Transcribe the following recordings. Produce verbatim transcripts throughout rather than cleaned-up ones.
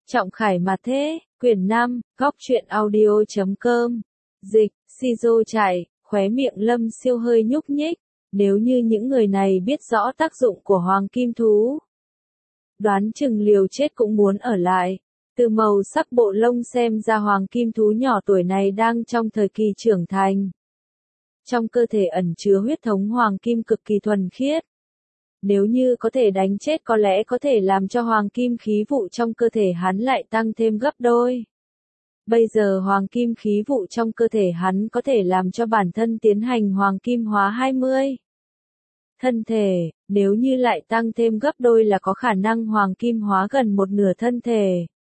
Trọng Khải mà thế, quyển năm, góc truyện audio chấm com. Dịch, Shizo chạy, khóe miệng Lâm Siêu hơi nhúc nhích. Nếu như những người này biết rõ tác dụng của hoàng kim thú, đoán chừng liều chết cũng muốn ở lại. Từ màu sắc bộ lông xem ra hoàng kim thú nhỏ tuổi này đang trong thời kỳ trưởng thành. Trong cơ thể ẩn chứa huyết thống hoàng kim cực kỳ thuần khiết. Nếu như có thể đánh chết có lẽ có thể làm cho hoàng kim khí vụ trong cơ thể hắn lại tăng thêm gấp đôi. Bây giờ hoàng kim khí vụ trong cơ thể hắn có thể làm cho bản thân tiến hành hoàng kim hóa hai mươi. Thân thể, nếu như lại tăng thêm gấp đôi là có khả năng hoàng kim hóa gần một nửa thân thể.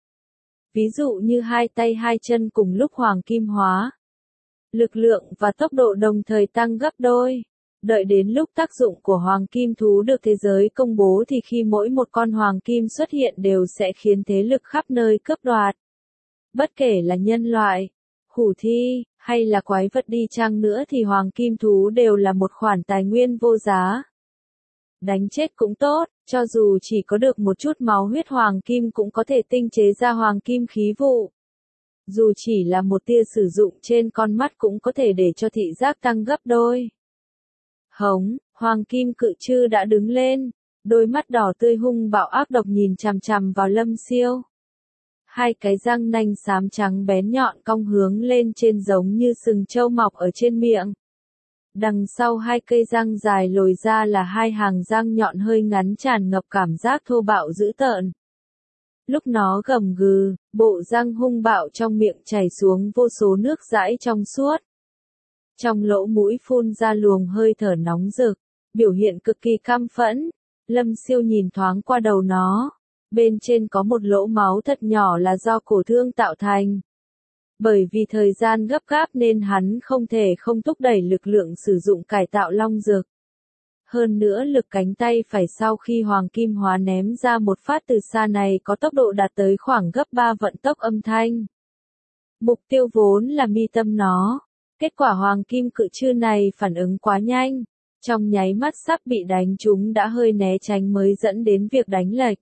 Ví dụ như hai tay hai chân cùng lúc hoàng kim hóa. Lực lượng và tốc độ đồng thời tăng gấp đôi. Đợi đến lúc tác dụng của hoàng kim thú được thế giới công bố thì khi mỗi một con hoàng kim xuất hiện đều sẽ khiến thế lực khắp nơi cướp đoạt. Bất kể là nhân loại, hủ thi, hay là quái vật đi chăng nữa thì hoàng kim thú đều là một khoản tài nguyên vô giá. Đánh chết cũng tốt, cho dù chỉ có được một chút máu huyết hoàng kim cũng có thể tinh chế ra hoàng kim khí vụ. Dù chỉ là một tia sử dụng trên con mắt cũng có thể để cho thị giác tăng gấp đôi. Hống, hoàng kim cự trư đã đứng lên, đôi mắt đỏ tươi hung bạo ác độc nhìn chằm chằm vào Lâm Siêu. Hai cái răng nanh xám trắng bén nhọn cong hướng lên trên giống như sừng trâu mọc ở trên miệng. Đằng sau hai cây răng dài lồi ra là hai hàng răng nhọn hơi ngắn tràn ngập cảm giác thô bạo dữ tợn. Lúc nó gầm gừ, bộ răng hung bạo trong miệng chảy xuống vô số nước dãi trong suốt. Trong lỗ mũi phun ra luồng hơi thở nóng rực, biểu hiện cực kỳ căm phẫn. Lâm Siêu nhìn thoáng qua đầu nó. Bên trên có một lỗ máu thật nhỏ là do cổ thương tạo thành. Bởi vì thời gian gấp gáp nên hắn không thể không thúc đẩy lực lượng sử dụng cải tạo long dược. Hơn nữa lực cánh tay phải sau khi hoàng kim hóa ném ra một phát từ xa này có tốc độ đạt tới khoảng gấp ba vận tốc âm thanh. Mục tiêu vốn là mi tâm nó. Kết quả hoàng kim cự trư này phản ứng quá nhanh. Trong nháy mắt sắp bị đánh trúng đã hơi né tránh mới dẫn đến việc đánh lệch.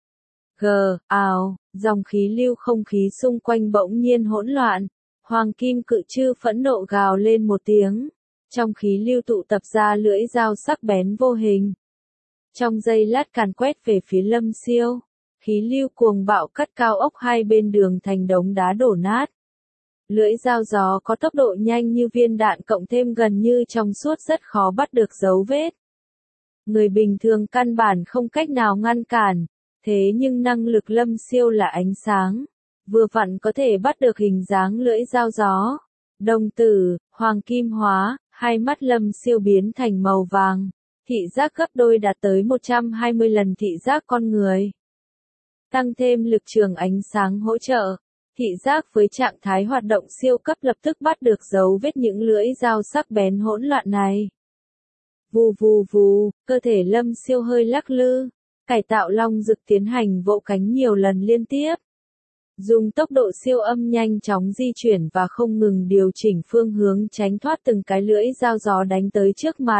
Gờ, ào, dòng khí lưu không khí xung quanh bỗng nhiên hỗn loạn. Hoàng kim cự trư phẫn nộ gào lên một tiếng. Trong khí lưu tụ tập ra lưỡi dao sắc bén vô hình. Trong giây lát càn quét về phía Lâm Siêu. Khí lưu cuồng bạo cắt cao ốc hai bên đường thành đống đá đổ nát. Lưỡi dao gió có tốc độ nhanh như viên đạn cộng thêm gần như trong suốt rất khó bắt được dấu vết. Người bình thường căn bản không cách nào ngăn cản. Thế nhưng năng lực Lâm Siêu là ánh sáng. Vừa vặn có thể bắt được hình dáng lưỡi dao gió. Đồng tử, hoàng kim hóa, hai mắt Lâm Siêu biến thành màu vàng. Thị giác gấp đôi đạt tới một trăm hai mươi lần thị giác con người. Tăng thêm lực trường ánh sáng hỗ trợ. Thị giác với trạng thái hoạt động siêu cấp lập tức bắt được dấu vết những lưỡi dao sắc bén hỗn loạn này. Vù vù vù, cơ thể Lâm Siêu hơi lắc lư. Cải tạo long dực tiến hành vỗ cánh nhiều lần liên tiếp. Dùng tốc độ siêu âm nhanh chóng di chuyển và không ngừng điều chỉnh phương hướng tránh thoát từng cái lưỡi dao gió đánh tới trước mặt.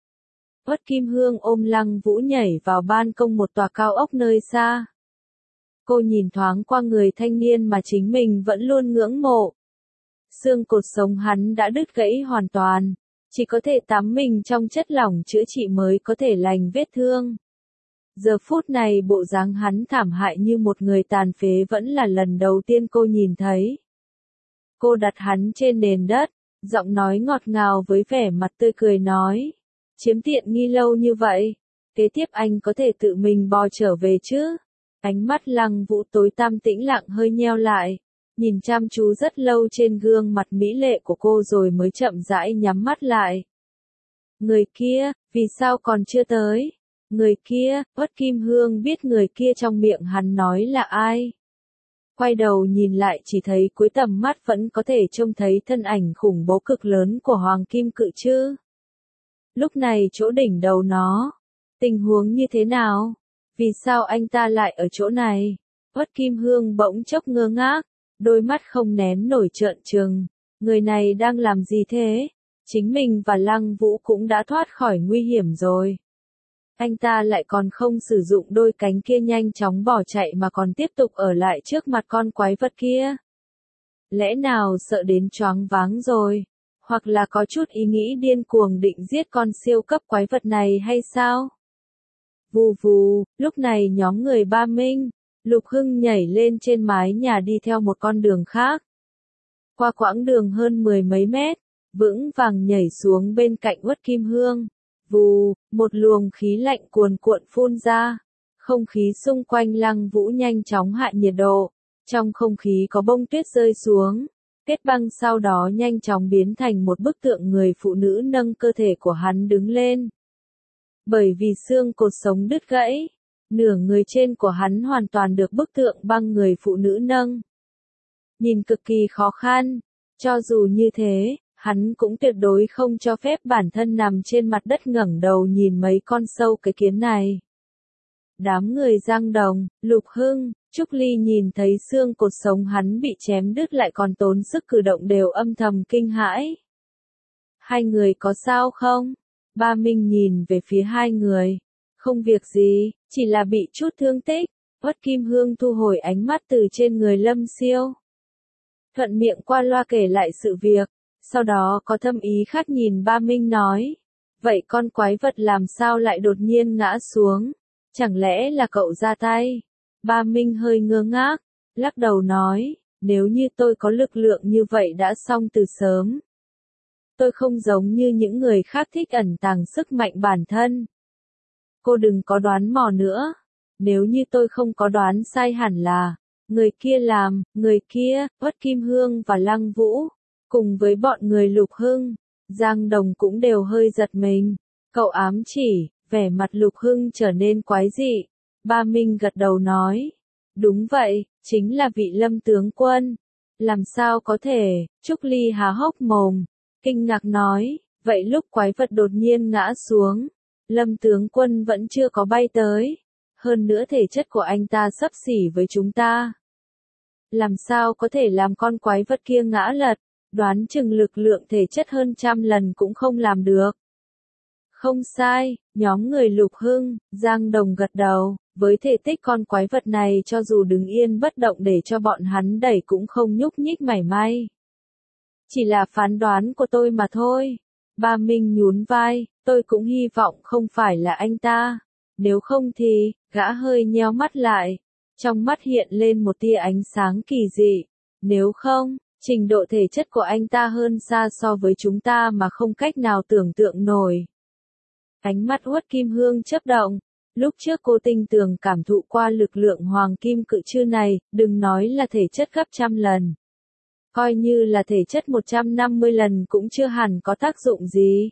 Uất Kim Hương ôm Lăng Vũ nhảy vào ban công một tòa cao ốc nơi xa. Cô nhìn thoáng qua người thanh niên mà chính mình vẫn luôn ngưỡng mộ. Xương cột sống hắn đã đứt gãy hoàn toàn. Chỉ có thể tắm mình trong chất lỏng chữa trị mới có thể lành vết thương. Giờ phút này bộ dáng hắn thảm hại như một người tàn phế vẫn là lần đầu tiên cô nhìn thấy. Cô đặt hắn trên nền đất, giọng nói ngọt ngào với vẻ mặt tươi cười nói. Chiếm tiện nghi lâu như vậy, kế tiếp anh có thể tự mình bò trở về chứ? Ánh mắt Lăng Vũ tối tăm tĩnh lặng hơi nheo lại, nhìn chăm chú rất lâu trên gương mặt mỹ lệ của cô rồi mới chậm rãi nhắm mắt lại. Người kia, vì sao còn chưa tới? Người kia, Uất Kim Hương biết người kia trong miệng hắn nói là ai. Quay đầu nhìn lại chỉ thấy cuối tầm mắt vẫn có thể trông thấy thân ảnh khủng bố cực lớn của hoàng kim cự trư. Lúc này chỗ đỉnh đầu nó, tình huống như thế nào? Vì sao anh ta lại ở chỗ này? Uất Kim Hương bỗng chốc ngơ ngác, đôi mắt không nén nổi trợn trừng. Người này đang làm gì thế? Chính mình và Lăng Vũ cũng đã thoát khỏi nguy hiểm rồi. Anh ta lại còn không sử dụng đôi cánh kia nhanh chóng bỏ chạy mà còn tiếp tục ở lại trước mặt con quái vật kia. Lẽ nào sợ đến choáng váng rồi? Hoặc là có chút ý nghĩ điên cuồng định giết con siêu cấp quái vật này hay sao? Vù vù, lúc này nhóm người Ba Minh, Lục Hưng nhảy lên trên mái nhà đi theo một con đường khác. Qua quãng đường hơn mười mấy mét, vững vàng nhảy xuống bên cạnh Uất Kim Hương. Vù, một luồng khí lạnh cuồn cuộn phun ra. Không khí xung quanh Lăng Vũ nhanh chóng hạ nhiệt độ. Trong không khí có bông tuyết rơi xuống. Kết băng sau đó nhanh chóng biến thành một bức tượng người phụ nữ nâng cơ thể của hắn đứng lên. Bởi vì xương cột sống đứt gãy, nửa người trên của hắn hoàn toàn được bức tượng băng người phụ nữ nâng. Nhìn cực kỳ khó khăn, cho dù như thế, hắn cũng tuyệt đối không cho phép bản thân nằm trên mặt đất ngẩng đầu nhìn mấy con sâu cái kiến này. Đám người Giang Đồng, Lục Hưng, Trúc Ly nhìn thấy xương cột sống hắn bị chém đứt lại còn tốn sức cử động đều âm thầm kinh hãi. Hai người có sao không? Ba Minh nhìn về phía hai người. Không việc gì, chỉ là bị chút thương tích. Uất Kim Hương thu hồi ánh mắt từ trên người Lâm Siêu. Thuận miệng qua loa kể lại sự việc. Sau đó có thâm ý khác nhìn Ba Minh nói. Vậy con quái vật làm sao lại đột nhiên ngã xuống? Chẳng lẽ là cậu ra tay? Ba Minh hơi ngơ ngác, lắc đầu nói, nếu như tôi có lực lượng như vậy đã xong từ sớm. Tôi không giống như những người khác thích ẩn tàng sức mạnh bản thân. Cô đừng có đoán mò nữa. Nếu như tôi không có đoán sai hẳn là, người kia làm, người kia, Uất Kim Hương và Lăng Vũ, cùng với bọn người Lục Hưng, Giang Đồng cũng đều hơi giật mình. Cậu ám chỉ, vẻ mặt Lục Hưng trở nên quái dị. Ba Minh gật đầu nói, đúng vậy, chính là vị Lâm tướng quân. Làm sao có thể? Trúc Ly há hốc mồm, kinh ngạc nói, vậy lúc quái vật đột nhiên ngã xuống, Lâm tướng quân vẫn chưa có bay tới. Hơn nữa thể chất của anh ta xấp xỉ với chúng ta. Làm sao có thể làm con quái vật kia ngã lật, đoán chừng lực lượng thể chất hơn trăm lần cũng không làm được. Không sai, nhóm người Lục Hưng, Giang Đồng gật đầu, với thể tích con quái vật này cho dù đứng yên bất động để cho bọn hắn đẩy cũng không nhúc nhích mảy may. Chỉ là phán đoán của tôi mà thôi. Ba Minh nhún vai, tôi cũng hy vọng không phải là anh ta. Nếu không thì, gã hơi nheo mắt lại. Trong mắt hiện lên một tia ánh sáng kỳ dị. Nếu không, trình độ thể chất của anh ta hơn xa so với chúng ta mà không cách nào tưởng tượng nổi. Ánh mắt Uất Kim Hương chớp động. Lúc trước cô tinh tường cảm thụ qua lực lượng hoàng kim cự trư này, đừng nói là thể chất gấp trăm lần. Coi như là thể chất một trăm năm mươi lần cũng chưa hẳn có tác dụng gì.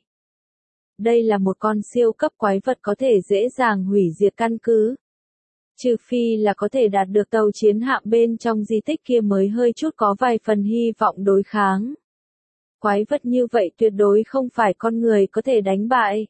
Đây là một con siêu cấp quái vật có thể dễ dàng hủy diệt căn cứ. Trừ phi là có thể đạt được tàu chiến hạm bên trong di tích kia mới hơi chút có vài phần hy vọng đối kháng. Quái vật như vậy tuyệt đối không phải con người có thể đánh bại.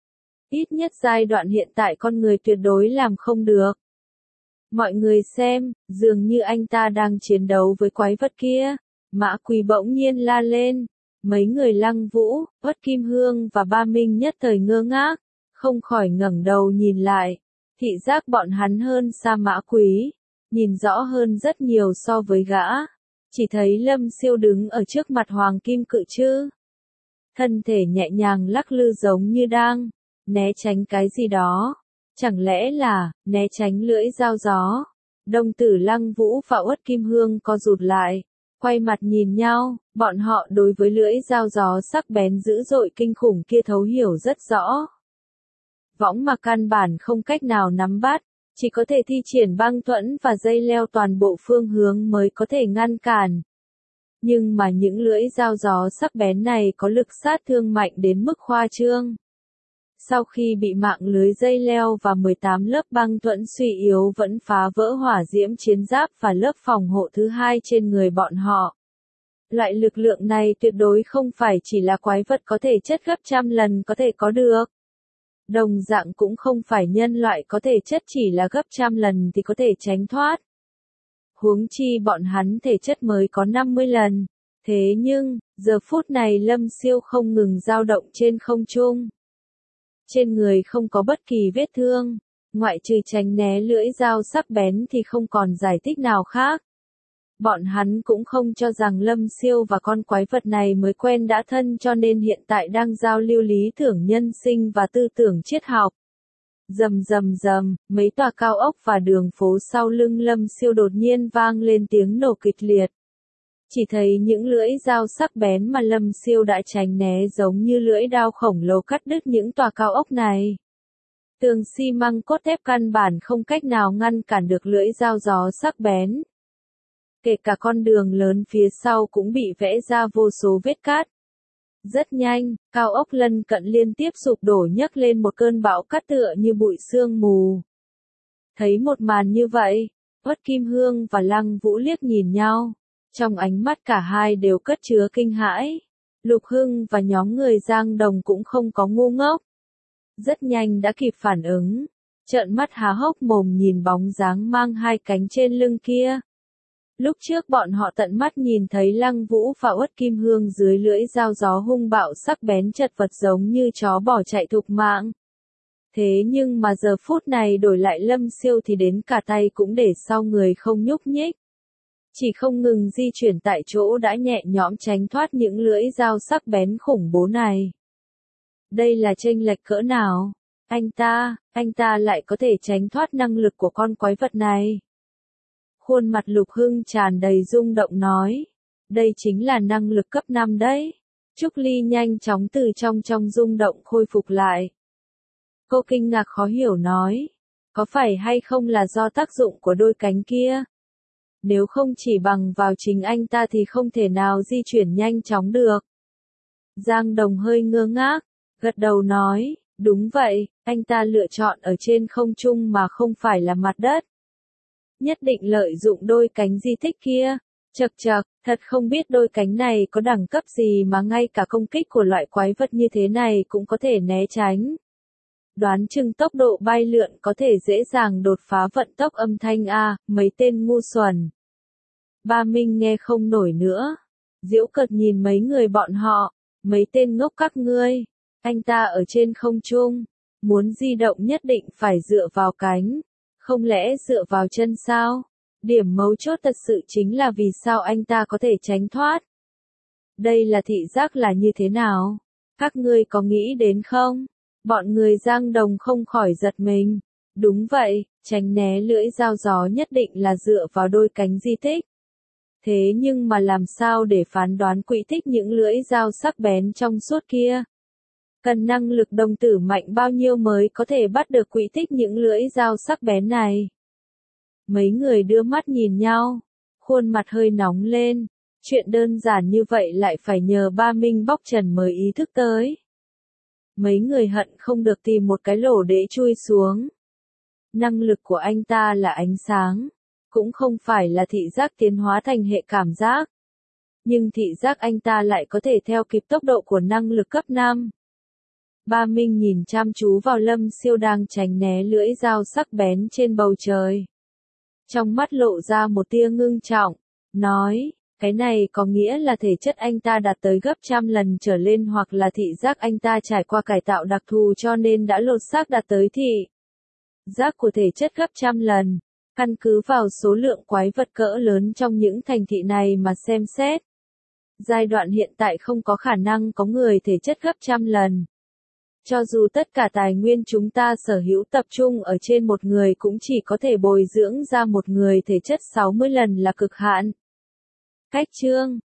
Ít nhất giai đoạn hiện tại con người tuyệt đối làm không được. Mọi người xem, dường như anh ta đang chiến đấu với quái vật kia. Mã Quý bỗng nhiên la lên. Mấy người Lăng Vũ, Uất Kim Hương và Ba Minh nhất thời ngơ ngác, không khỏi ngẩng đầu nhìn lại. Thị giác bọn hắn hơn xa Mã Quý, nhìn rõ hơn rất nhiều so với gã. Chỉ thấy Lâm Siêu đứng ở trước mặt hoàng kim cự trư. Thân thể nhẹ nhàng lắc lư giống như đang né tránh cái gì đó. Chẳng lẽ là né tránh lưỡi dao gió? Đồng tử Lăng Vũ và Uất Kim Hương co rụt lại, quay mặt nhìn nhau, bọn họ đối với lưỡi dao gió sắc bén dữ dội kinh khủng kia thấu hiểu rất rõ. Võng mà căn bản không cách nào nắm bắt, chỉ có thể thi triển băng thuẫn và dây leo toàn bộ phương hướng mới có thể ngăn cản. Nhưng mà những lưỡi dao gió sắc bén này có lực sát thương mạnh đến mức khoa trương. Sau khi bị mạng lưới dây leo và mười tám lớp băng thuẫn suy yếu vẫn phá vỡ hỏa diễm chiến giáp và lớp phòng hộ thứ hai trên người bọn họ. Loại lực lượng này tuyệt đối không phải chỉ là quái vật có thể chất gấp trăm lần có thể có được. Đồng dạng cũng không phải nhân loại có thể chất chỉ là gấp trăm lần thì có thể tránh thoát. Huống chi bọn hắn thể chất mới có năm mươi lần. Thế nhưng, giờ phút này Lâm Siêu không ngừng dao động trên không trung. Trên người không có bất kỳ vết thương, ngoại trừ tránh né lưỡi dao sắc bén thì không còn giải thích nào khác. Bọn hắn cũng không cho rằng Lâm Siêu và con quái vật này mới quen đã thân cho nên hiện tại đang giao lưu lý tưởng nhân sinh và tư tưởng triết học. Rầm rầm rầm, mấy tòa cao ốc và đường phố sau lưng Lâm Siêu đột nhiên vang lên tiếng nổ kịch liệt. Chỉ thấy những lưỡi dao sắc bén mà Lâm Siêu đã tránh né giống như lưỡi dao khổng lồ cắt đứt những tòa cao ốc này. Tường xi măng cốt thép căn bản không cách nào ngăn cản được lưỡi dao gió sắc bén. Kể cả con đường lớn phía sau cũng bị vẽ ra vô số vết cát. Rất nhanh, cao ốc lân cận liên tiếp sụp đổ nhấc lên một cơn bão cát tựa như bụi sương mù. Thấy một màn như vậy, Uất Kim Hương và Lăng Vũ liếc nhìn nhau. Trong ánh mắt cả hai đều cất chứa kinh hãi. Lục Hưng và nhóm người Giang Đồng cũng không có ngu ngốc. Rất nhanh đã kịp phản ứng. Trợn mắt há hốc mồm nhìn bóng dáng mang hai cánh trên lưng kia. Lúc trước bọn họ tận mắt nhìn thấy Lăng Vũ và Uất Kim Hương dưới lưỡi dao gió hung bạo sắc bén chật vật giống như chó bỏ chạy thục mạng. Thế nhưng mà giờ phút này đổi lại Lâm Siêu thì đến cả tay cũng để sau người không nhúc nhích. Chỉ không ngừng di chuyển tại chỗ đã nhẹ nhõm tránh thoát những lưỡi dao sắc bén khủng bố này. Đây là chênh lệch cỡ nào? Anh ta, anh ta lại có thể tránh thoát năng lực của con quái vật này. Khuôn mặt Lục Hưng tràn đầy rung động nói. Đây chính là năng lực cấp năm đấy. Trúc Ly nhanh chóng từ trong trong rung động khôi phục lại. Cô kinh ngạc khó hiểu nói. Có phải hay không là do tác dụng của đôi cánh kia? Nếu không chỉ bằng vào chính anh ta thì không thể nào di chuyển nhanh chóng được. Giang Đồng hơi ngơ ngác, gật đầu nói, đúng vậy, anh ta lựa chọn ở trên không trung mà không phải là mặt đất. Nhất định lợi dụng đôi cánh di tích kia. Chậc chậc, thật không biết đôi cánh này có đẳng cấp gì mà ngay cả công kích của loại quái vật như thế này cũng có thể né tránh. Đoán chừng tốc độ bay lượn có thể dễ dàng đột phá vận tốc âm thanh a, mấy tên ngu xuẩn. Ba Minh nghe không nổi nữa. Giễu cợt nhìn mấy người bọn họ, mấy tên ngốc các ngươi. Anh ta ở trên không trung, muốn di động nhất định phải dựa vào cánh, không lẽ dựa vào chân sao? Điểm mấu chốt thật sự chính là vì sao anh ta có thể tránh thoát. Đây là thị giác là như thế nào? Các ngươi có nghĩ đến không? Bọn người Giang Đồng không khỏi giật mình. Đúng vậy, tránh né lưỡi dao gió nhất định là dựa vào đôi cánh di tích. Thế nhưng mà làm sao để phán đoán quỹ tích những lưỡi dao sắc bén trong suốt kia? Cần năng lực đồng tử mạnh bao nhiêu mới có thể bắt được quỹ tích những lưỡi dao sắc bén này? Mấy người đưa mắt nhìn nhau, khuôn mặt hơi nóng lên. Chuyện đơn giản như vậy lại phải nhờ Ba Minh bóc trần mới ý thức tới. Mấy người hận không được tìm một cái lỗ để chui xuống. Năng lực của anh ta là ánh sáng, cũng không phải là thị giác tiến hóa thành hệ cảm giác. Nhưng thị giác anh ta lại có thể theo kịp tốc độ của năng lực cấp năm. Ba Minh nhìn chăm chú vào Lâm Siêu đang tránh né lưỡi dao sắc bén trên bầu trời. Trong mắt lộ ra một tia ngưng trọng, nói, cái này có nghĩa là thể chất anh ta đạt tới gấp trăm lần trở lên hoặc là thị giác anh ta trải qua cải tạo đặc thù cho nên đã lột xác đạt tới thị giác của thể chất gấp trăm lần. Căn cứ vào số lượng quái vật cỡ lớn trong những thành thị này mà xem xét. Giai đoạn hiện tại không có khả năng có người thể chất gấp trăm lần. Cho dù tất cả tài nguyên chúng ta sở hữu tập trung ở trên một người cũng chỉ có thể bồi dưỡng ra một người thể chất sáu mươi lần là cực hạn. Cách chương